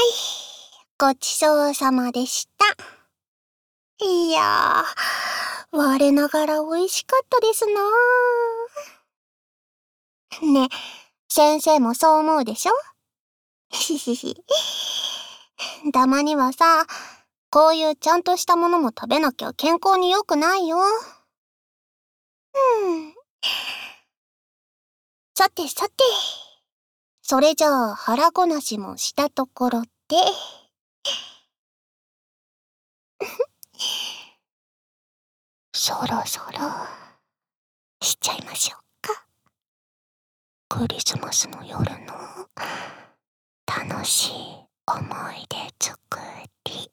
ごちそうさまでした。いやー、我ながら美味しかったですなー。ね、先生もそう思うでしょ？ひひひ。たまにはさ、こういうちゃんとしたものも食べなきゃ健康に良くないよ。さてさて、それじゃあ腹ごなしもしたところで、そろそろしちゃいましょうか。クリスマスの夜の楽しい思い出作り。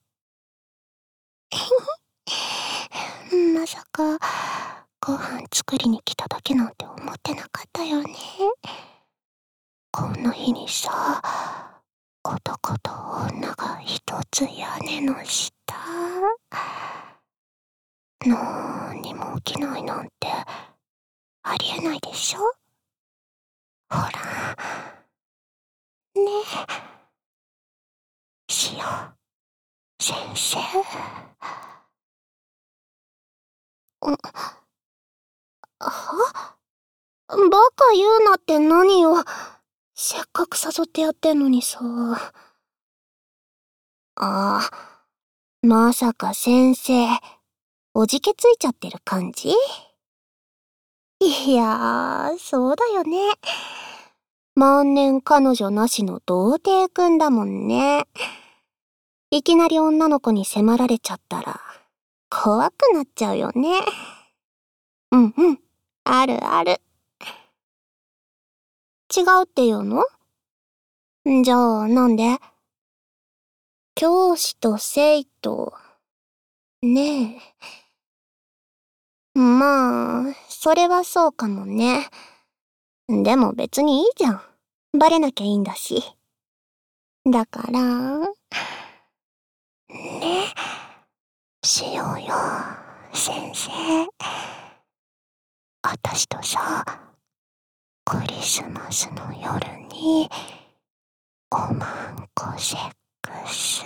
まさかご飯作りに来ただけなんて思ってなかったよね。こんな日にさ、男と女が一つ屋根の下。なんにも起きないなんてありえないでしょ？ほら、ねえ、しよう、先生。は？バカ言うなって何よ。せっかく誘ってやってんのにさ。まさか先生、おじけついちゃってる感じ？いやー、そうだよね。万年彼女なしの童貞くんだもんね。いきなり女の子に迫られちゃったら、怖くなっちゃうよね。うんうん、あるある。違うって言うの？じゃあなんで？教師と生徒。ねえ。まあ、それはそうかもね。でも別にいいじゃん。バレなきゃいいんだし。だから、ね、しようよ、先生。あたしとさ、クリスマスの夜に、おまんこセックス。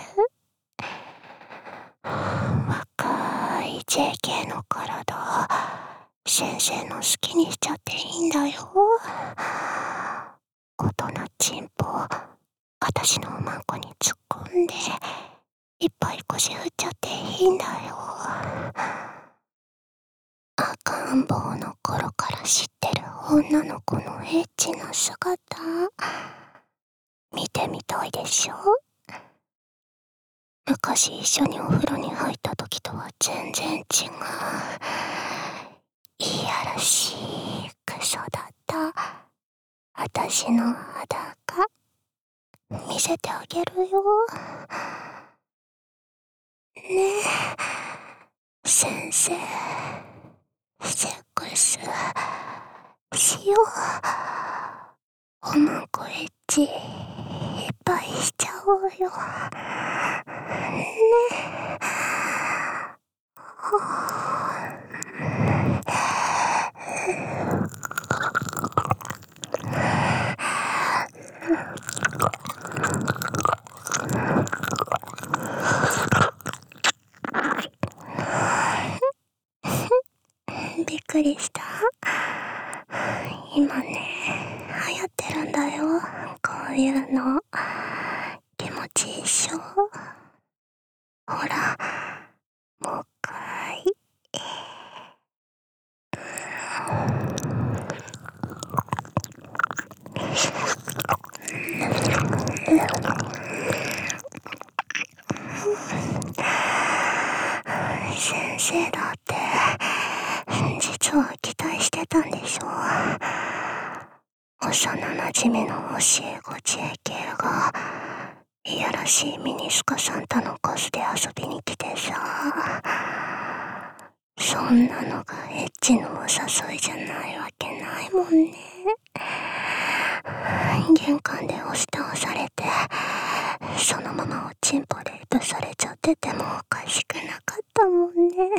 若い JK の体、先生の好きにしちゃっていいんだよ。大人チンポ、あたしのおまんこに突っ込んで、いっぱい腰振っちゃっていいんだよ。赤ん坊の頃から知ってる女の子のエッチな姿、見てみたいでしょ？昔一緒にお風呂に入った時とは全然違う。いやらしいクソだったあたしの裸、見せてあげるよ。ねえ、先生、セックスしよう。おまんこエッチいっぱいしちゃおうよ。ねえ。びっくりした？今ね、流行ってるんだよ、こういうの。気持ちいいっしょ？ほら、もう一回。先生だって、実は期待してたんでしょ？幼馴染の教え子 JK が、いやらしいミニスカサンタのコスで遊びに来てさ。そんなのがエッチのお誘いじゃないわけないもんね。玄関で押し倒されて、そのままおちんぽで出されちゃっててもおかしくなかったもんね。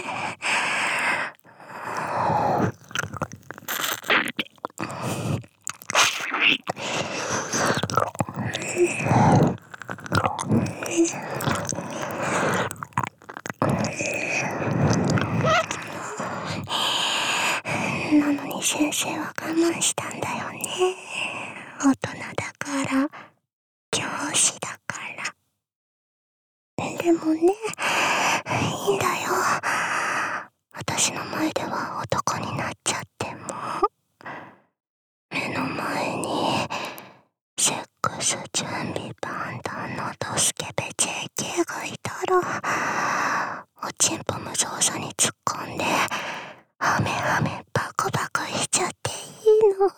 生は我慢したんだよね。大人だから、教師だから。でもね、いいんだよ。私の前では男になっちゃっても。目の前に、セックス準備万端のドスケベ JK がいたら、おちんぽ無造作に突っ込んで、ハメハメバクバクしちゃっていいの。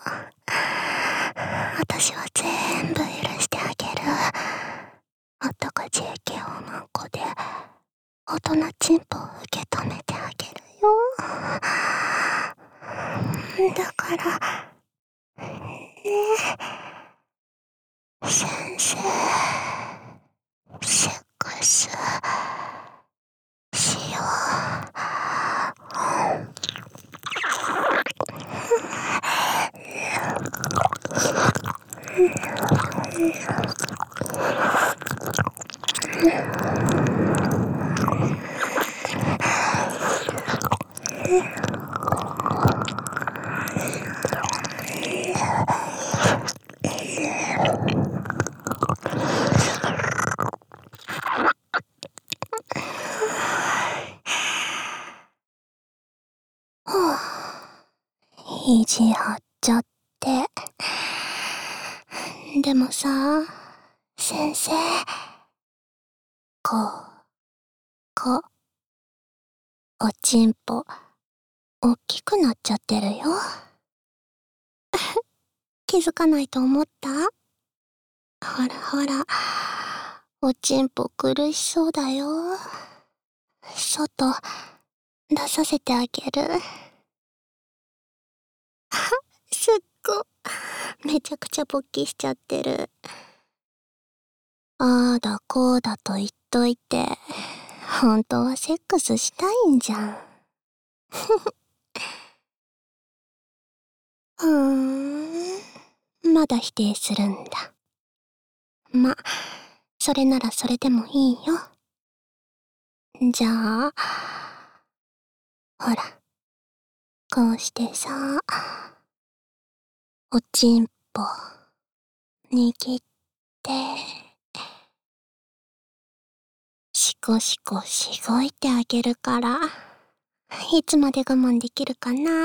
私は全部許してあげる。男 JK をマンコで、大人チンポを受け止めてあげるよ。だから、ねえ、先生、セックスしよ意地張っちゃって。でもさ、先生、おちんぽ、おっきくなっちゃってるよ。気づかないと思った？ほらほら、おちんぽ苦しそうだよ。外、出させてあげる。すっご、めちゃくちゃ勃起しちゃってる。あーだこうだと言っといて、本当はセックスしたいんじゃん。まだ否定するんだ。ま、それならそれでもいいよ。じゃあ、ほら、こうしてさ、おちんぽ、握って、シコシコしごいてあげるから、いつまで我慢できるかな。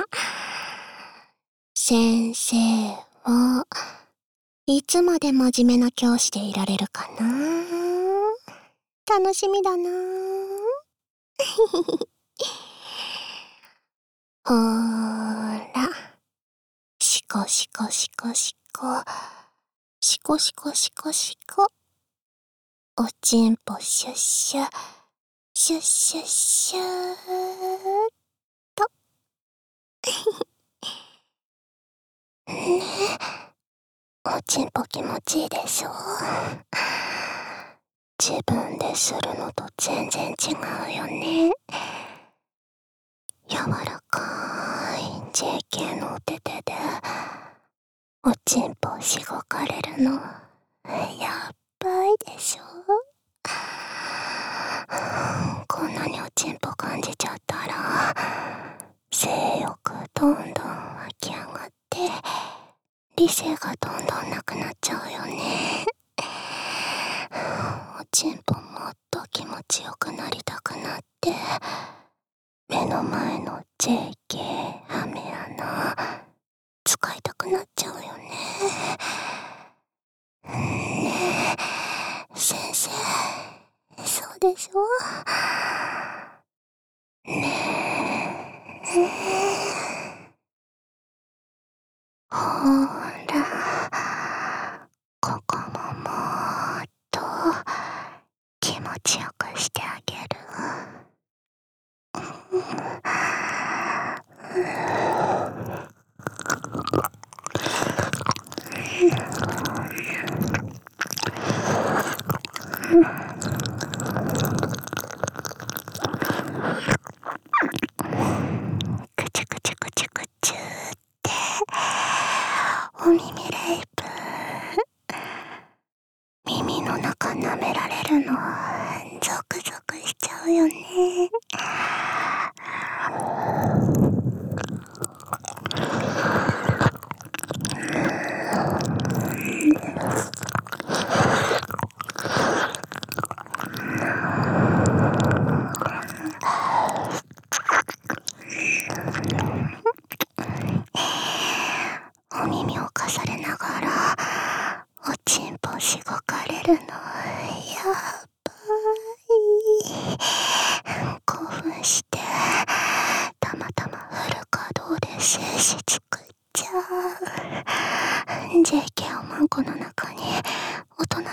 先生を、いつまで真面目な教師でいられるかな。楽しみだな。ほーら、シコシコシコシコ、シコシコシコシコ、おちんぽシュッシュ、シュッシュッシューっと。ねえ、おちんぽ気持ちいいでしょ。自分でするのと全然違うよね。柔らかい JK のお手手でおちんぽしごかれるの、やっばいでしょ。こんなにおちんぽ感じちゃったら、性欲どんどん湧き上がって、理性がどんどんなくなっちゃうよね。おちんぽもっと気持ちよくなりたくなって、目の前の JK ハメ穴使いたくなっちゃうよね。ねえ、先生、そうでしょ？ねえ。ほら、ここももっと気持ちよくしてあげる。くちゅくちゅくちゅくちゅってお耳レイプ。耳の中舐められるのゾクゾクしちゃうよね。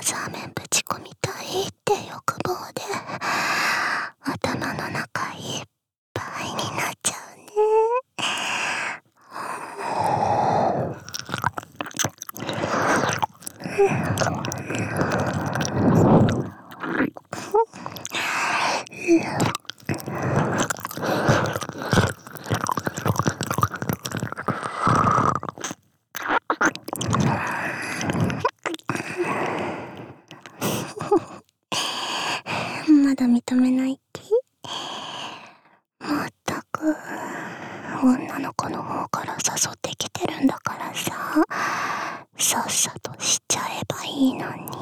ザーメンぶち込みたいって欲望で頭の中いっぱいになっちゃうね。まだ認めない気？まったく女の子の方から誘ってきてるんだからさ、さっさとしちゃえばいいのに。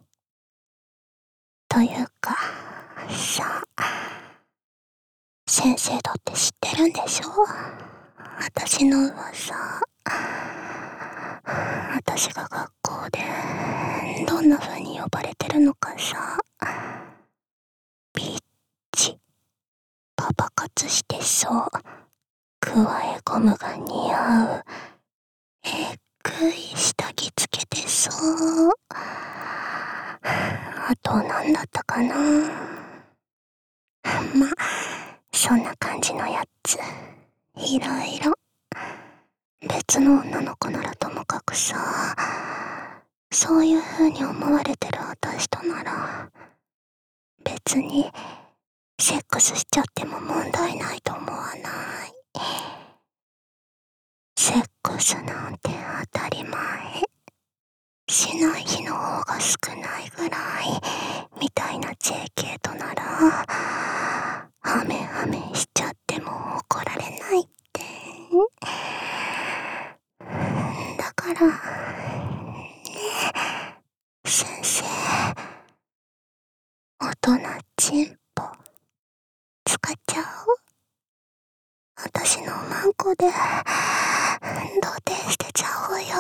というかさ、先生だって知ってるんでしょ？私の噂。私が学校でどんな風に呼ばれてるのかさ。ピッチ、パパ活してそう、くわえゴムが似合う、えっぐい下着つけてそう。あと何だったかな。ま、そんな感じのやついろいろ。別の女の子ならともかくさ、そういう風に思われてる私となら別にセックスしちゃっても問題ないと思わない？セックスなんて当たり前。しない日の方が少ないぐらいみたいな JK とならハメハメしちゃっても怒られないって。だからね、先生、大人チンポ使っちゃおう。私のマンコで童貞してちゃおうよ。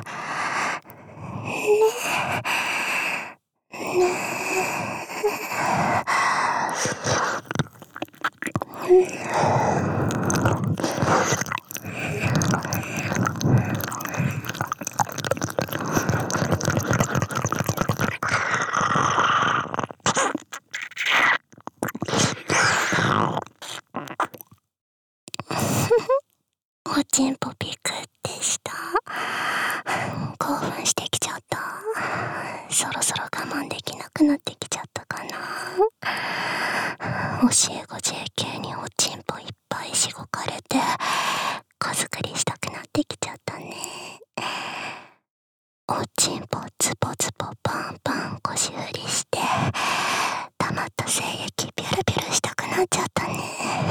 ねおちんぽピクってした。興奮してきちゃった。そろそろ我慢できなくなってきちゃったかな。教え子 JK におちんぽいっぱいしごかれて子作りしたくなってきちゃったね。おちんぽズボズボパンパン腰振りして溜まった精液ビュルビュルしたくなっちゃったね。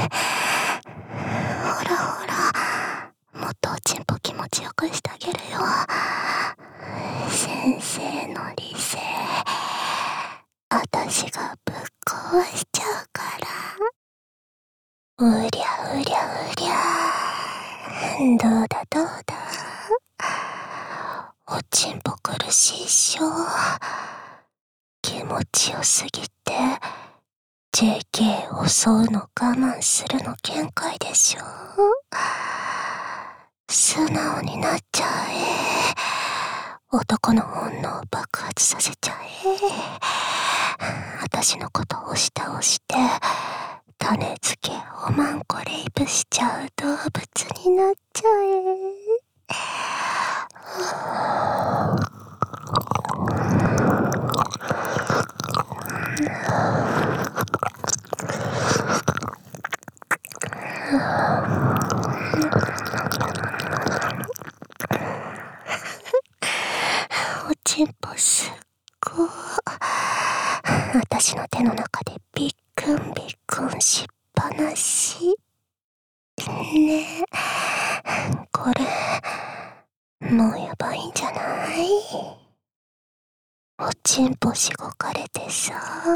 ほらほら、もっとおちんぽ気持ちよくしてあげるよ。先生の理性私がぶっ壊しちゃうから。うりゃうりゃうりゃ、どうだどうだ。おちんぽ苦しいっしょ。気持ちよすぎて JK を襲うの我慢するの限界でしょ。素直になっちゃえ。男の本能を爆発させちゃえ。私のことを押し倒して種付けおまんこレイプしちゃう動物になっちゃえ。おちんぽすっごー。私の手の中でビックンビックンしっぱなし。ねえ、これもうやばいんじゃない？おちんぽしごかれてさ、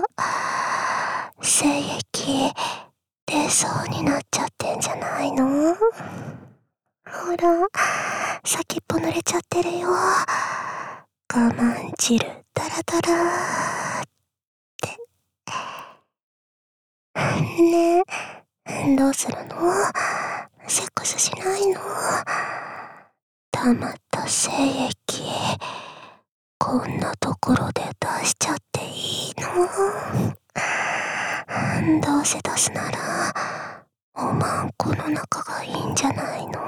精液出そうになっちゃってんじゃないの？ほら、先っぽ濡れちゃってるよ。我慢汁ダラダラって。ねえ、どうするの？セックスしないの？溜まった精液こんなところで出しちゃっていいの？どうせ出すなら、おまんこの中がいいんじゃないの？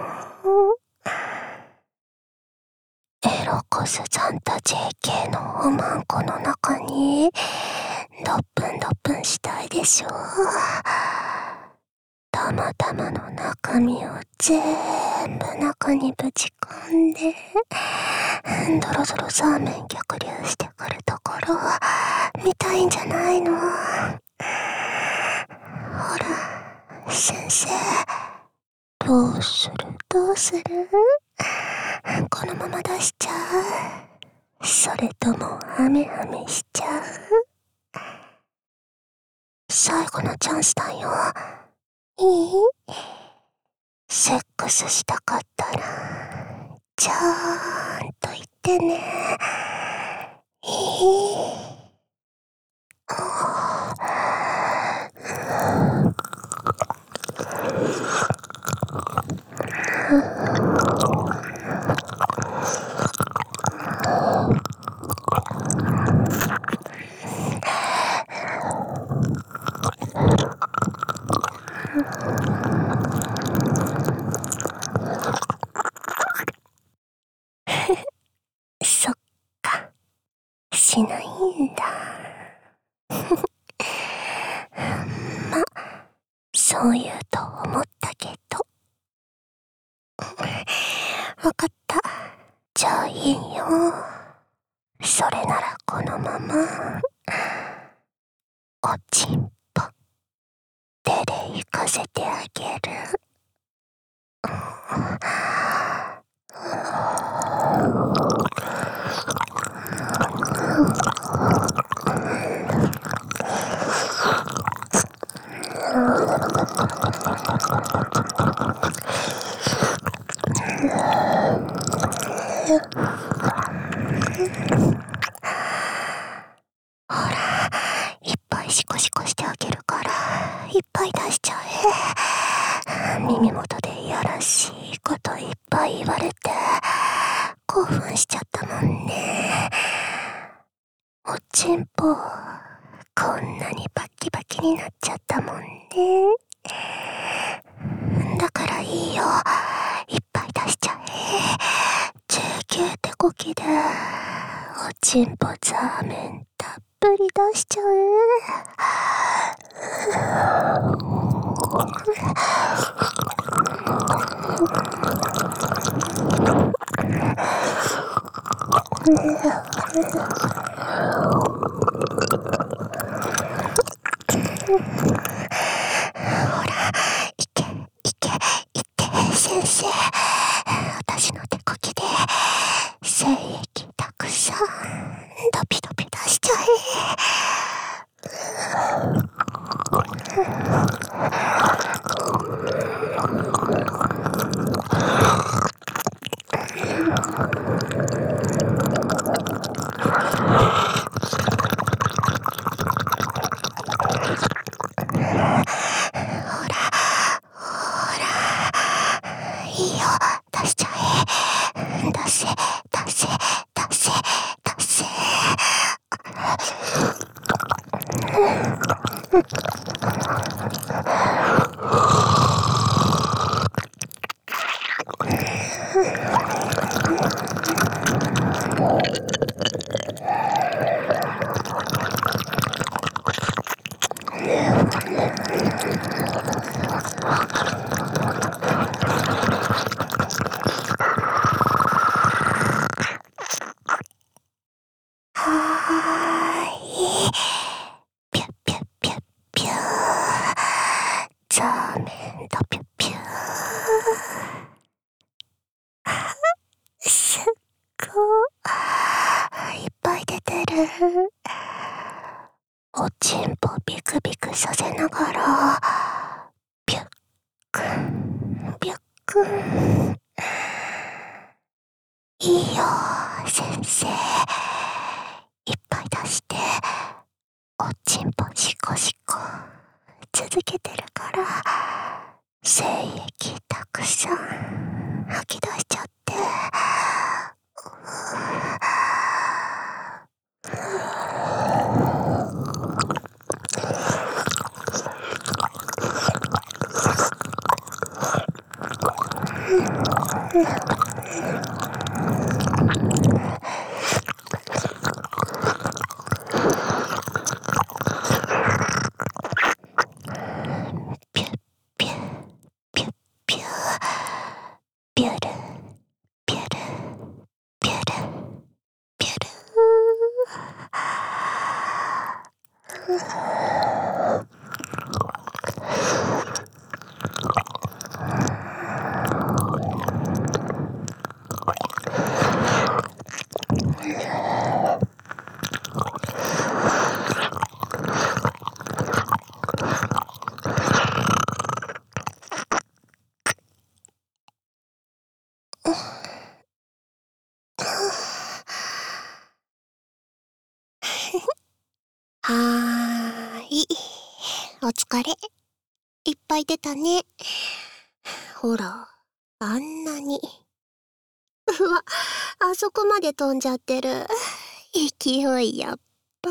エロコスさんと JK のおまんこの中に、ドップンしたいでしょ？たまたまの中身を全部中にぶち込んで、ドロドロサーメン逆流してくるところ見たいんじゃないの？ほら、先生、どうする？このまま出しちゃう？それともハメしちゃう？最後のチャンスだよ。いい？セックスしたかったら、ちゃんと言ってね。いい？そっか、しないんだ。ま、そう言うと思ったけど。わかった。じゃあいいよ。それならこのまま、おちんぽ、手で行かせてあげる。ほら、いっぱいシコシコしてあげるから、いっぱい出しちゃえ。耳元でいやらしいこといっぱい言われて、興奮しちゃったもんね。おちんぽ、こんなにバキバキになっちゃったもんね。だからいいよ、いっぱい出しちゃえ。JK ってこきで、おちんぽザーメンたっぷり出しちゃほら、いけ、先生。私の手こきで、精液たくさん、ドピドピ出しちゃえ。ほら、いいよ、出しちゃえ。出せ。はーい。ピュッピュッピュッピュー。ザーメンとピュッピュー。すっごい。いっぱい出てる。おちんぽビクビクさせながら、ピュックン、ビュックン。いいよ、先生。いっぱい出して、おちんぽシコシコ続けてるから、精液たくさん吐き出しちゃって。 お疲れ。いっぱい出たね。ほら、あんなに。うわ、あそこまで飛んじゃってる。勢いやっば。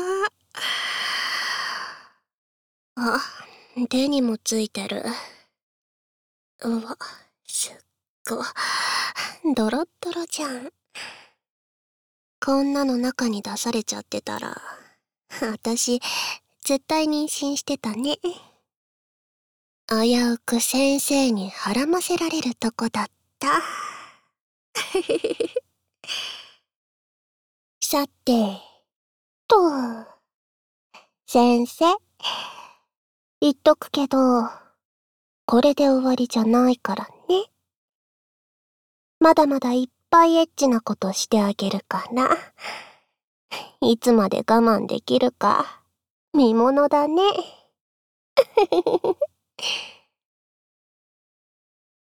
あ、手にもついてる。うわ、すっご。ドロッドロじゃん。こんなの中に出されちゃってたら、私、絶対妊娠してたね。危うく先生にはらませられるとこだった。さて、と、先生、言っとくけど、これで終わりじゃないからね。まだまだいっぱいエッチなことしてあげるから。いつまで我慢できるか、見ものだね。